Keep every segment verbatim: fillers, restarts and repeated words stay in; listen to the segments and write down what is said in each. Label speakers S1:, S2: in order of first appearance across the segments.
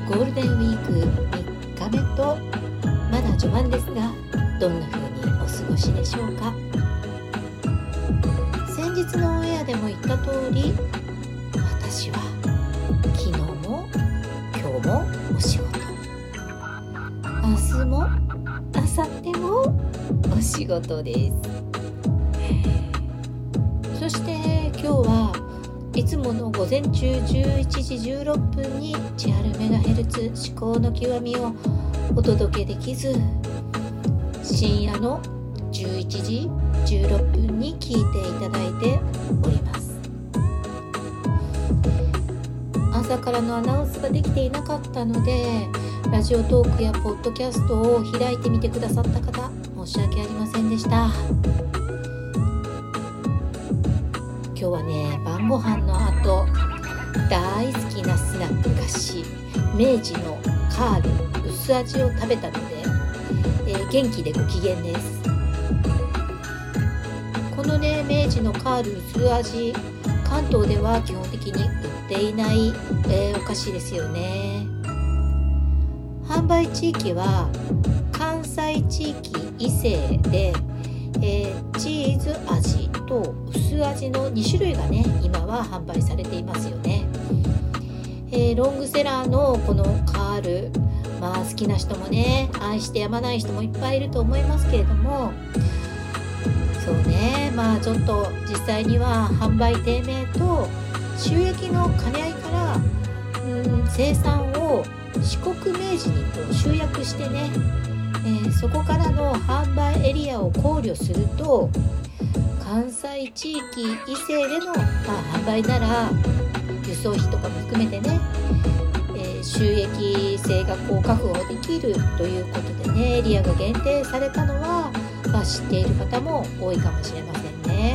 S1: ゴールデンウィークみっかめとまだ序盤ですが、どんな風にお過ごしでしょうか。先日のオンエアでも言った通り、私は昨日も今日もお仕事、明日も明後日もお仕事です。そして今日はいつもの午前中じゅういちじじゅうろっぷんに千春メガヘルツ至高の極みをお届けできず、深夜のじゅういちじじゅうろっぷんに聞いていただいております。朝からのアナウンスができていなかったので、ラジオトークやポッドキャストを開いてみてくださった方、申し訳ありませんでした。今日はね、晩ご飯の後、大好きなスナック菓子明治のカール薄味を食べたので、えー、元気でご機嫌です。このね、明治のカール薄味、関東では基本的に売っていない、えー、お菓子ですよね。販売地域は関西地域以西で、えー、チーズ味と薄味のに種類がね、今は販売されていますよね。えー、ロングセラーのこのカール、まあ好きな人もね、愛してやまない人もいっぱいいると思いますけれども、そうね、まあちょっと実際には販売低迷と収益の兼ね合いから、うん、生産を四国明治にこう集約してね、えー、そこからの販売エリアを考慮すると、関西地域以西での、まあ、販売なら輸送費とかも含めてね、えー、収益性がこう確保できるということでね、エリアが限定されたのは、まあ、知っている方も多いかもしれませんね。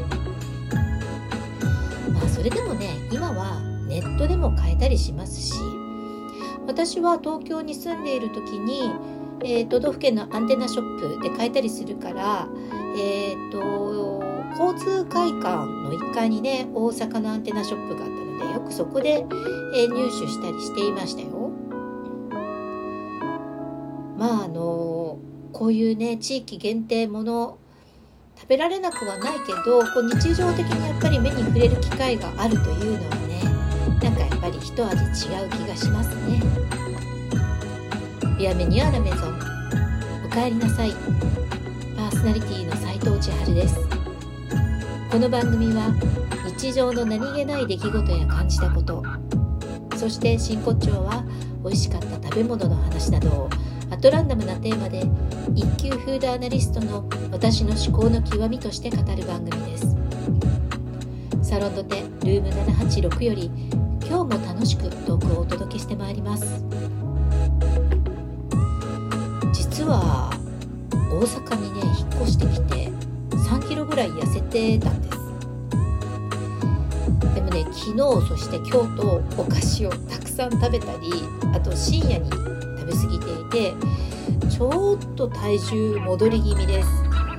S1: まあそれでもね、今はネットでも買えたりしますし、私は東京に住んでいる時に、えー、都道府県のアンテナショップで買えたりするから、えー、と交通会館のいっかいにね、大阪のアンテナショップがあったので、よくそこで、えー、入手したりしていましたよ。まああのこういうね、地域限定もの食べられなくはないけど、こう日常的にやっぱり目に触れる機会があるというのはね、なんかやっぱり一味違う気がしますね。ビアメニュアラメゾン、おかえりなさい。パーソナリティの斉藤千春です。この番組は日常の何気ない出来事や感じたこと、そして真骨頂は美味しかった食べ物の話などをアトランダムなテーマで一級フードアナリストの私の思考の極みとして語る番組です。サロンドテルームななはちろくより今日も楽しくトークをお届けしてまいります。実は大阪にね、引っ越してきてさんキロぐらい痩せてたんです。でもね、昨日そして今日とお菓子をたくさん食べたり、あと深夜に食べ過ぎていて、ちょっと体重戻り気味です。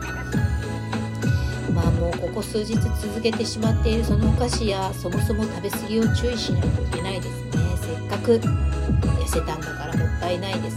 S1: まあもうここ数日続けてしまっているそのお菓子や、そもそも食べ過ぎを注意しないといけないですね。せっかく痩せたんだからもったいないです。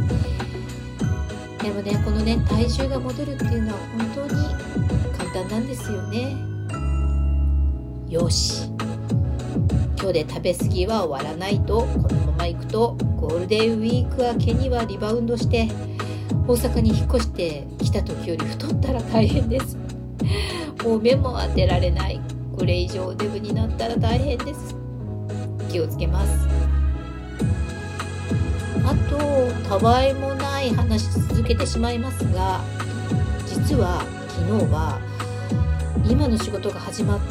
S1: でもね、このね、体重が戻るっていうのは本当に簡単なんですよね。よし、今日で食べ過ぎは終わらないと、このままいくとゴールデンウィーク明けにはリバウンドして大阪に引っ越してきた時より太ったら大変です。もう目も当てられない。これ以上デブになったら大変です。気をつけます。あと、たわいもない話続けてしまいますが、実は昨日は今の仕事が始まって、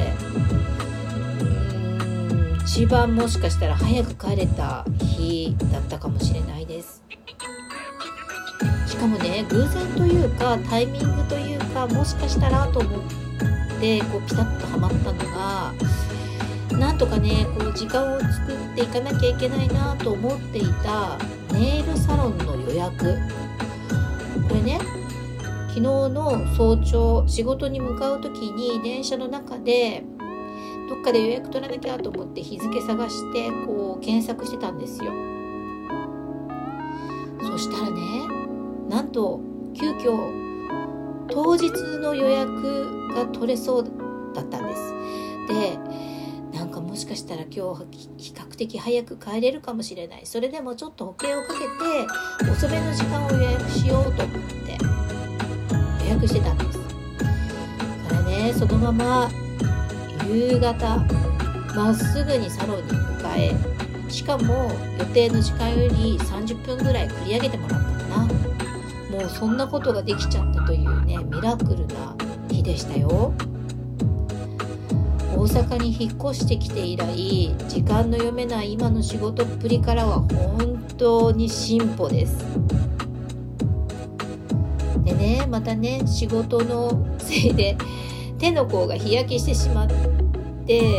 S1: うーん、一番もしかしたら早く帰れた日だったかもしれないです。しかもね、偶然というかタイミングというか、もしかしたらと思ってこうピタッとはまったのが、なんとかね、こう時間を作っていかなきゃいけないなと思っていたネイルサロンの予約。これね、昨日の早朝仕事に向かう時に電車の中でどどっかで予約取らなきゃと思って日付探してこう検索してたんですよ。そしたらね、なんと急遽当日の予約が取れそうだったんです。で、なんかもしかしたら今日比較的早く帰れるかもしれない。それでもちょっと保険をかけて遅めの時間を予約しようと思って予約してたんです。からね、そのまま夕方まっすぐにサロンに迎え、しかも予定の時間よりさんじゅっぷんぐらい繰り上げてもらったかな。もうそんなことができちゃったというね、ミラクルな日でしたよ。大阪に引っ越してきて以来、時間の読めない今の仕事っぷりからは本当に進歩です。でね、またね、仕事のせいで手の甲が日焼けしてしまって、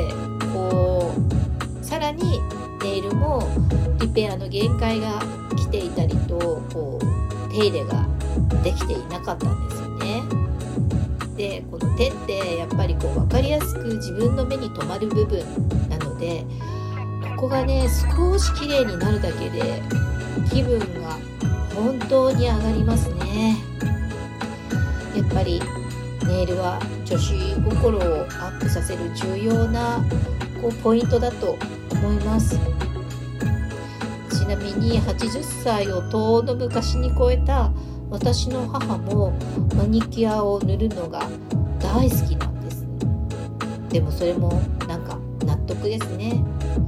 S1: こうさらにネイルもリペアの限界が来ていたりと、こう手入れができていなかったんですよね。で、この手ってやっぱりこう分かりやすく自分の目に留まる部分なので、ここがね少し綺麗になるだけで気分が本当に上がりますね。やっぱりネイルは女子心をアップさせる重要なこうポイントだと思います。ちなみにはちじゅっさいを遠の昔に超えた私の母もマニキュアを塗るのが大好きなんです。でもそれもなんか納得ですね。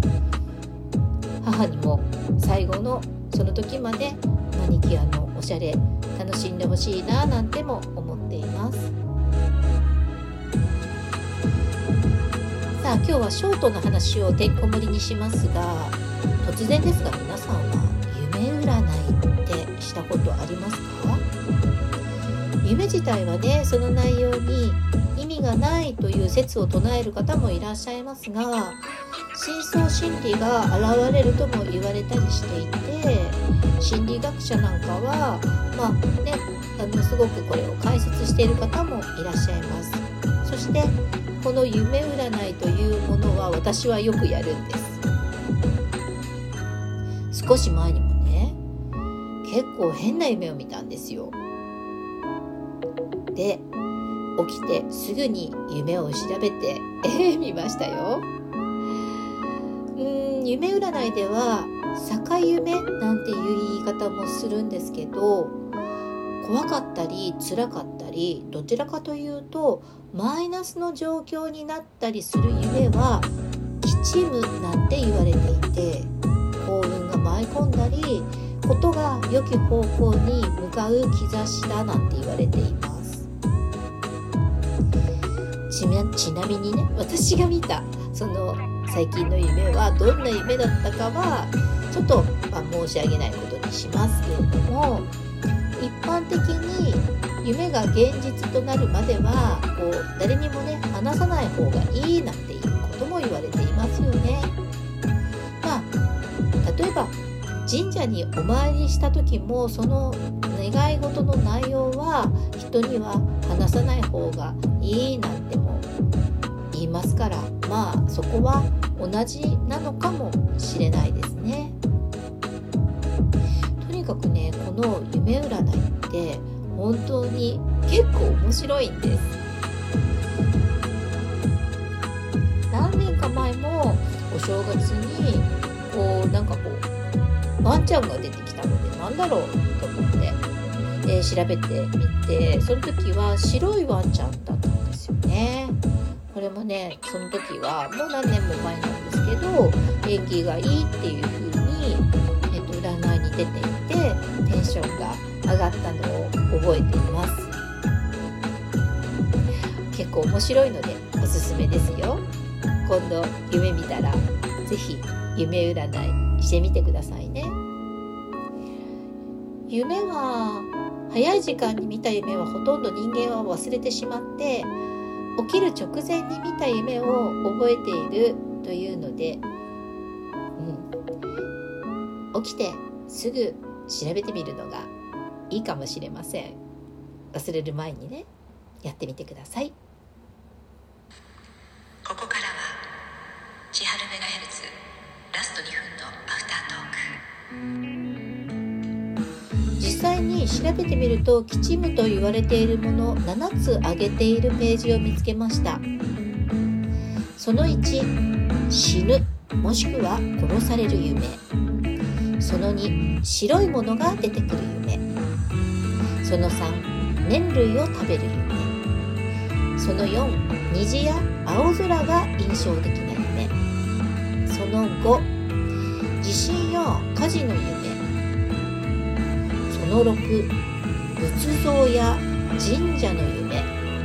S1: 母にも最後のその時までマニキュアのおしゃれ楽しんでほしいななんても思っています。さあ、今日はショートの話をてんこ盛りにしますが、突然ですが皆さんは夢占いってしたことありますか？夢自体はね、その内容に意味がないという説を唱える方もいらっしゃいますが、深層心理が現れるとも言われたりしていて、心理学者なんかはまあね、あのすごくこれを解説している方もいらっしゃいます。そしてこの夢占いというものは私はよくやるんです。少し前にもね、結構変な夢を見たんですよ。で、起きてすぐに夢を調べて、えー、見ましたよ。うーん、夢占いでは逆夢なんていう言い方もするんですけど、怖かったり辛かったり、どちらかというとマイナスの状況になったりする夢は吉夢なんて言われていて、幸運が舞い込んだりことが良き方向に向かう兆しだなんて言われています。ちな、ちなみにね、私が見たその最近の夢はどんな夢だったかはちょっと、まあ、申し上げないことにしますけれども、一般的に夢が現実となるまではこう誰にもね話さない方がいいなんていうことも言われていますよね。まあ例えば神社にお参りした時も、その願い事の内容は人には話さない方がいいなんても言いますから、まあそこは同じなのかもしれないですね。とにかくね、この夢占いって本当に結構面白いんです。何年か前もお正月にこうなんかこうワンちゃんが出てきたので、なんだろうと思って、えー、調べてみて、その時は白いワンちゃんだったんですよね。これもね、その時はもう何年も前なんですけど、縁起がいいっていう風に、えー、と占いに出ていてテンションが上がったのを覚えています。結構面白いのでおすすめですよ。今度夢見たらぜひ夢占いしてみてくださいね。夢は早い時間に見た夢はほとんど人間は忘れてしまって、起きる直前に見た夢を覚えているというので、うん、起きてすぐ調べてみるのがいいかもしれません。忘れる前にね、やってみてください。
S2: ここからは
S1: 千春メガヘルツラストにふんのアフタートーク。実際に調べてみると吉夢と言われているものななつ挙げているページを見つけました。そのいち、死ぬもしくは殺される夢。そのに、白いものが出てくる夢。そのさん、麺類を食べる夢。そのよん、虹や青空が印象的な夢。そのご、地震や火事の夢。そのろく、仏像や神社の夢。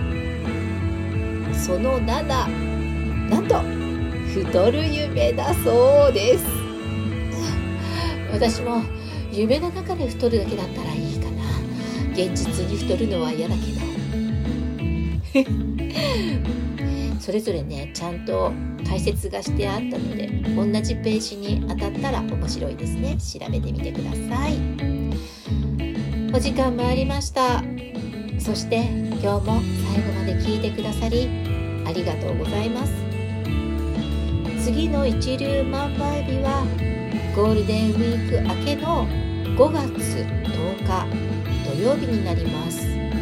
S1: そのなな、なんと太る夢だそうです。私も夢の中で太るだけだったらいいかな。現実に太るのは嫌だけどそれぞれねちゃんと解説がしてあったので、同じページに当たったら面白いですね。調べてみてください。お時間もありました。そして今日も最後まで聞いてくださりありがとうございます。次の一粒万倍日はゴールデンウィーク明けのごがつとおか土曜日になります。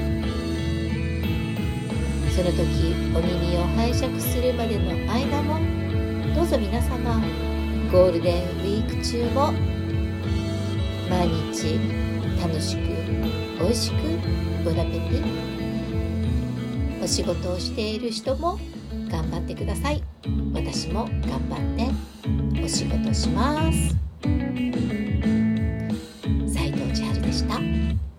S1: その時お耳を拝借するまでの間もどうぞ皆様ゴールデンウィーク中も毎日楽しく美味しくボナペティ。お仕事をしている人も頑張ってください。私も頑張ってお仕事します。斉藤千春でした。